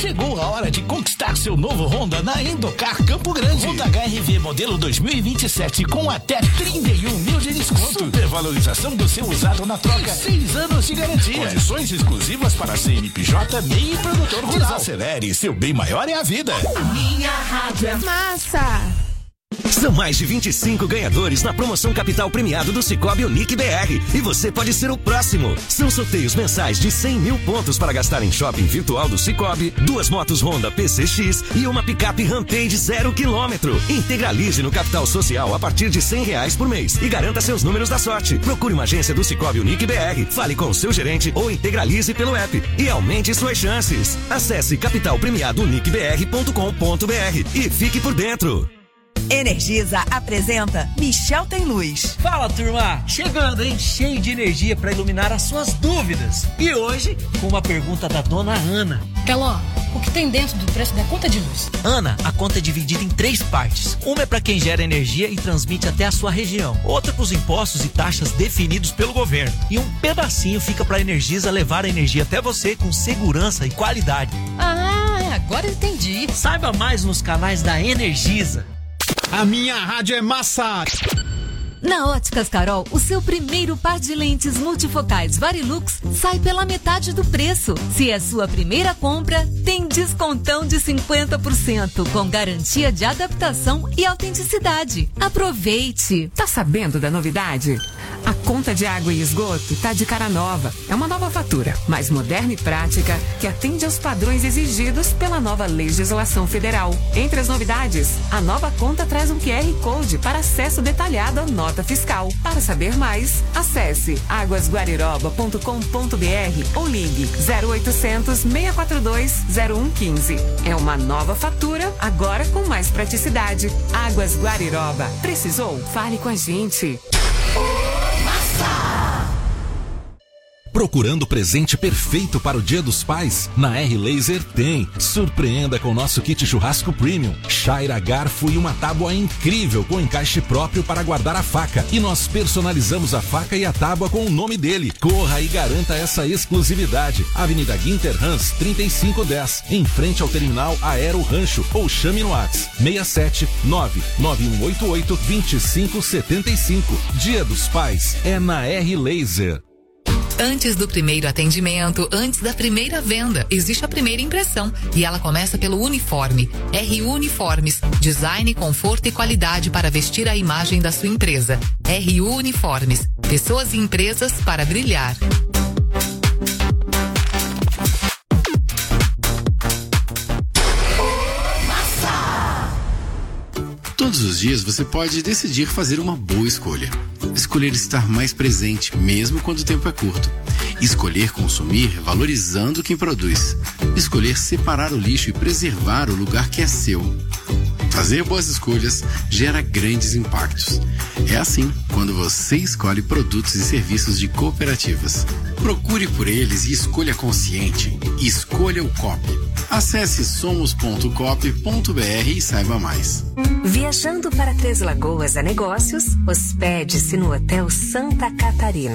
Chegou a hora de conquistar seu novo Honda na Endocar Campo Grande. Honda H R V modelo dois mil e vinte e sete com até trinta e um mil de desconto. Supervalorização do seu usado na troca. Seis anos de garantia. Condições exclusivas para C N P J, M E I e produtor rural. Desacelere, seu bem maior é a vida. Minha rádio é massa. São mais de vinte e cinco ganhadores na promoção Capital Premiado do Cicobi Unique B R. E você pode ser o próximo. São sorteios mensais de cem mil pontos para gastar em shopping virtual do Cicobi, duas motos Honda P C X e uma picape Rampage zero quilômetro. Integralize no Capital Social a partir de cem reais por mês e garanta seus números da sorte. Procure uma agência do Cicobi Unique B R, fale com o seu gerente ou integralize pelo app e aumente suas chances. Acesse capital premiado unique b r ponto com ponto b r e fique por dentro. Energisa apresenta Michel Tem Luz. Fala, turma! Chegando, hein? Cheio de energia para iluminar as suas dúvidas. E hoje, com uma pergunta da dona Ana. Keló, o que tem dentro do preço da conta de luz? Ana, a conta é dividida em três partes. Uma é para quem gera energia e transmite até a sua região. Outra para os impostos e taxas definidos pelo governo. E um pedacinho fica para a Energisa levar a energia até você com segurança e qualidade. Ah, agora entendi. Saiba mais nos canais da Energisa. A minha rádio é massa! Na Óticas Carol, o seu primeiro par de lentes multifocais Varilux sai pela metade do preço. Se é sua primeira compra, tem descontão de cinquenta por cento, com garantia de adaptação e autenticidade. Aproveite! Tá sabendo da novidade? A conta de água e esgoto tá de cara nova. É uma nova fatura, mais moderna e prática, que atende aos padrões exigidos pela nova legislação federal. Entre as novidades, a nova conta traz um Q R Code para acesso detalhado à nota fiscal. Para saber mais, acesse águas guariroba ponto com ponto b r ou ligue zero oitocentos, seis quatro dois, zero um um cinco. É uma nova fatura, agora com mais praticidade. Águas Guariroba. Precisou? Fale com a gente. Procurando o presente perfeito para o Dia dos Pais? Na R Laser tem. Surpreenda com o nosso kit churrasco premium, chaira, garfo e uma tábua incrível com encaixe próprio para guardar a faca. E nós personalizamos a faca e a tábua com o nome dele. Corra e garanta essa exclusividade. Avenida Guinter Hans, trinta e cinco dez, em frente ao terminal Aero Rancho, ou chame no WhatsApp seis sete nove nove um oito oito dois cinco sete cinco. Dia dos Pais é na R Laser. Antes do primeiro atendimento, antes da primeira venda, existe a primeira impressão e ela começa pelo uniforme. R Uniformes, design, conforto e qualidade para vestir a imagem da sua empresa. R Uniformes, pessoas e empresas para brilhar. Todos os dias você pode decidir fazer uma boa escolha. Escolher estar mais presente, mesmo quando o tempo é curto. Escolher consumir valorizando quem produz. Escolher separar o lixo e preservar o lugar que é seu. Fazer boas escolhas gera grandes impactos. É assim quando você escolhe produtos e serviços de cooperativas. Procure por eles e escolha consciente. Escolha o Coop. Acesse somos ponto coop ponto b r e saiba mais. Viajando para Três Lagoas a negócios, hospede-se no Hotel Santa Catarina.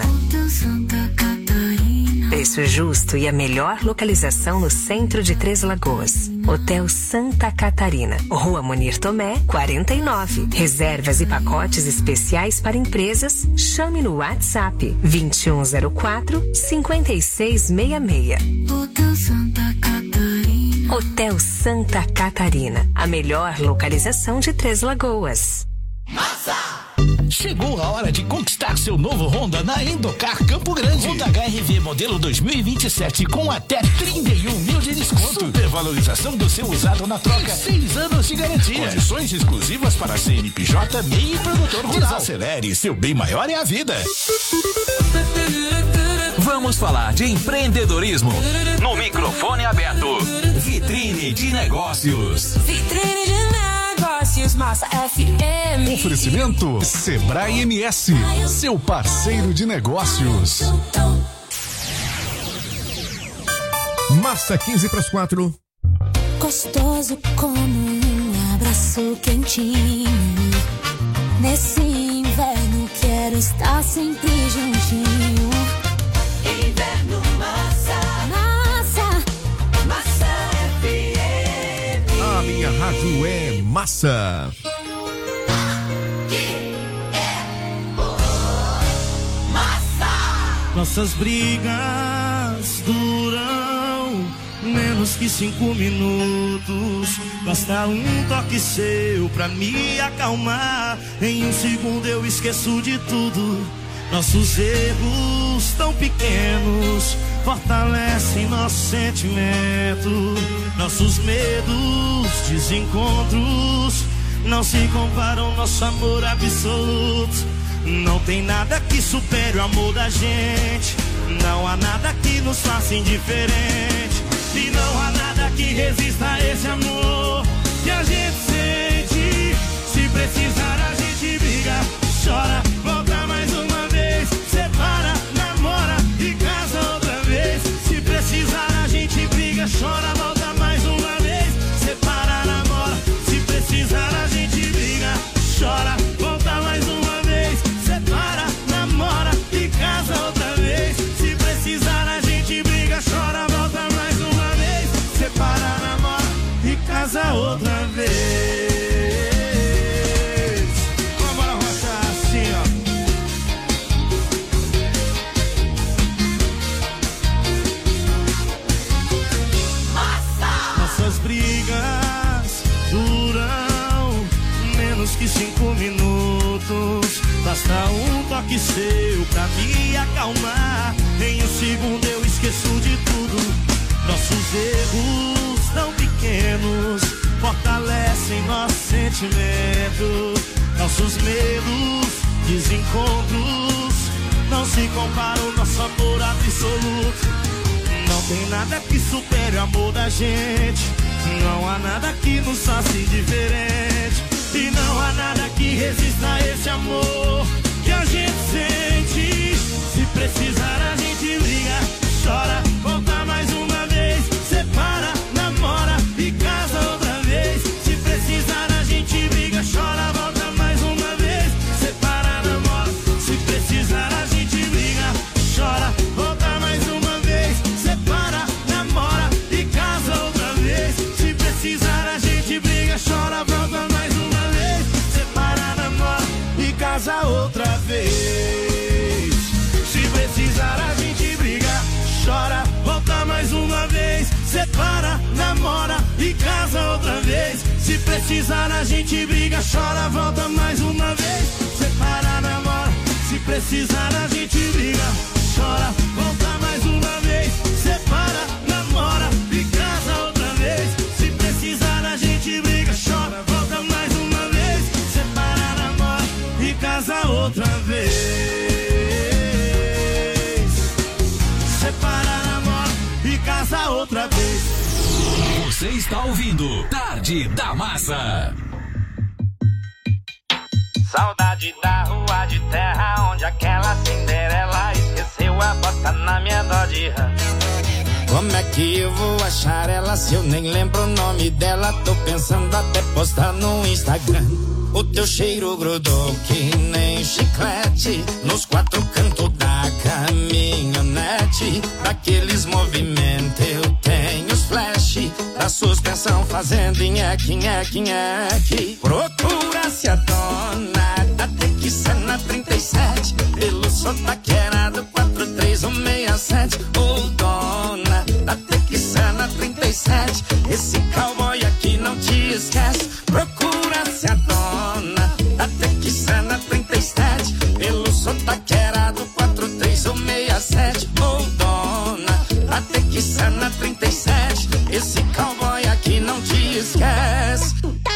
Preço justo e a melhor localização no centro de Três Lagoas. Hotel Santa Catarina, Rua Munir Tomé, quarenta e nove. Reservas e pacotes especiais para empresas. Chame no WhatsApp vinte e um zero quatro, cinquenta e seis sessenta e seis. Hotel Santa Catarina. Hotel Santa Catarina, a melhor localização de Três Lagoas. Massa! Chegou a hora de conquistar seu novo Honda na Endocar Campo Grande. Honda H R V modelo dois mil e vinte e sete com até trinta e um mil de desconto. Supervalorização do seu usado na troca. Seis anos de garantia. Condições exclusivas para C N P J, M E I e produtor rural. Desacelere, seu bem maior é a vida. Vamos falar de empreendedorismo no microfone aberto. Vitrine de Negócios. Vitrine de Negócios, Massa F M. Oferecimento Sebrae M S, seu parceiro de negócios. Massa, quinze para as quatro. Gostoso como um abraço quentinho. Nesse inverno quero estar sempre juntinho. Inverno Massa. Massa. Massa F M. Massa. Nossas brigas duram menos que cinco minutos. Basta um toque seu pra me acalmar. Em um segundo eu esqueço de tudo. Nossos erros tão pequenos fortalecem nosso sentimento. Nossos medos, desencontros não se comparam ao nosso amor absoluto. Não tem nada que supere o amor da gente. Não há nada que nos faça indiferente. E não há nada que resista a esse amor que a gente sente. Se precisar a gente briga, chora, volta mais uma vez. Separa, namora e casa outra vez. Se precisar a gente briga, chora, volta mais uma vez. Separa, namora. Se precisar a gente briga, chora, volta mais uma vez. Separa, namora e casa outra vez. Se precisar a gente briga, chora, volta mais uma vez. Separa, namora e casa outra vez. Vamos lá, rocha, assim, ó. Massa! Nossas brigas duram menos que cinco minutos. Basta um toque seu pra me acalmar. Em um segundo eu esqueço de tudo. Nossos erros tão pequenos fortalecem nosso sentimento. Nossos medos, desencontros não se comparam ao nosso amor absoluto. Não tem nada que supere o amor da gente. Não há nada que nos faça indiferente. E não há nada que resista a esse amor que a gente sente. Se precisar a gente liga, chora, volta mais uma vez. Separa, namora e casa outra vez. Se precisar a gente briga, chora, volta mais uma vez. Separa, namora. Se precisar a gente briga, chora, volta mais uma vez. Separa, namora e casa outra vez. Se precisar a gente briga, chora, volta mais uma vez. Separa, namora e casa outra vez. Se precisar a gente briga, chora, volta mais uma vez. Separa, namora e casa outra vez. Se precisar a gente briga, chora, volta mais uma vez. Separa, namora. Se precisar a gente briga, chora, volta mais uma vez. Separa, namora e casa outra vez. Se precisar a gente briga, chora, volta mais uma vez. Separa, namora e casa outra vez. Separa, namora e casa outra vez. Você está ouvindo Tarde da Massa. Saudade da rua de terra onde aquela Cinderela esqueceu a bota na minha dó de rã. Como é que eu vou achar ela se eu nem lembro o nome dela? Tô pensando até postar no Instagram. O teu cheiro grudou que nem chiclete nos quatro cantos da caminhonete. Daqueles movimentos eu tenho os flash da suspensão fazendo nheque, nheque, nheque. Procura-se a dona da Texana trinta e sete pelo sotaqueirado quatro três um seis sete. Ô dona da Texana trinta e sete, esse cowboy aqui não te esquece. Procura-se a dona da Texana trinta e sete pelo sotaqueirado quatro três um seis sete. Ô dona da Texana trinta e sete, esse cowboy aqui não te esquece.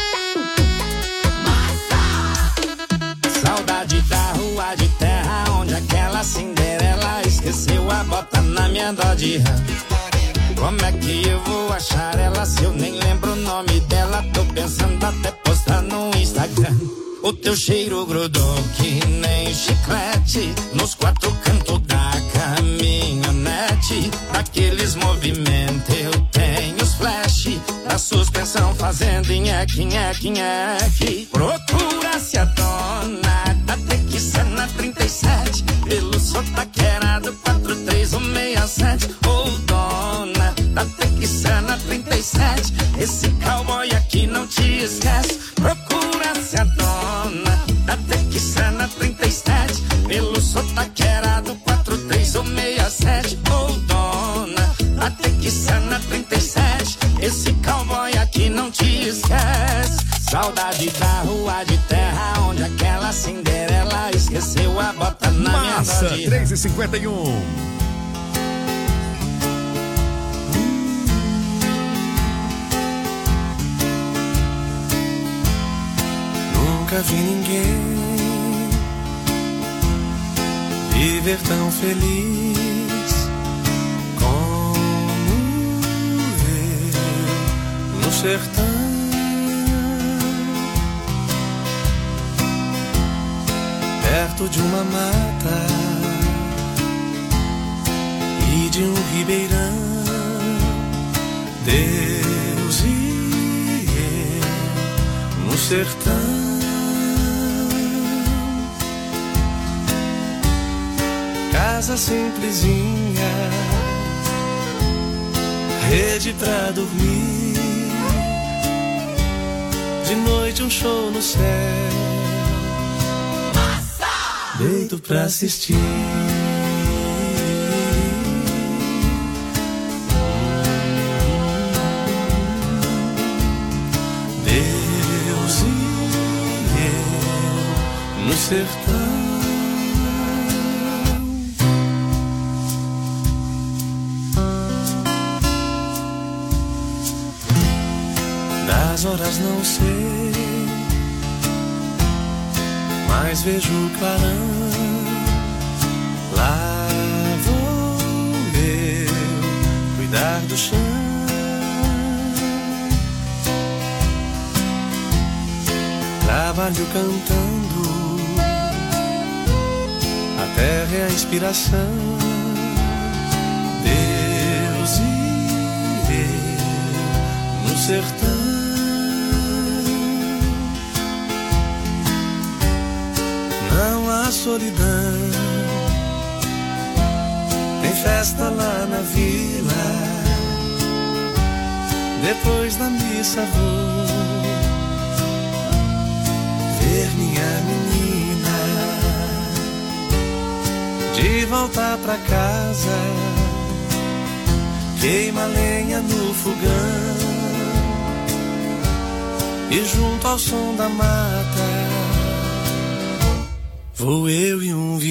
Saudade da rua de terra onde aquela Cinderela esqueceu a bota na minha dó de rã. Como é que eu vou achar ela se eu nem lembro o nome dela? Tô pensando até postar no Instagram. O teu cheiro grudou que nem chiclete nos quatro cantos da caminhonete. Daqueles movimentos eu tenho os flash da suspensão fazendo nheque, nheque, nheque. Procura-se a dona da Texana trinta e sete pelo sotaqueirado quatro três um seis sete. Ô dona da Texana trinta e sete, esse cowboy aqui não te esquece. rua de terra onde aquela Cinderela esqueceu a bota na Massa, minha três e cinquenta e um. Nunca vi ninguém viver tão feliz como eu no sertão. Perto de uma mata e de um ribeirão, Deus e eu no sertão. Casa simplesinha, rede pra dormir, de noite um show no céu, deito pra assistir. Deus e eu no sertão. Das horas não sei, mas vejo o clarão. Lá vou eu cuidar do chão. Trabalho cantando, a terra é a inspiração. Deus e eu no sertão. Não há solidão, tem festa lá na vila. Depois da missa vou ver minha menina. De volta pra casa, queima lenha no fogão e junto ao som da mata vou eu e um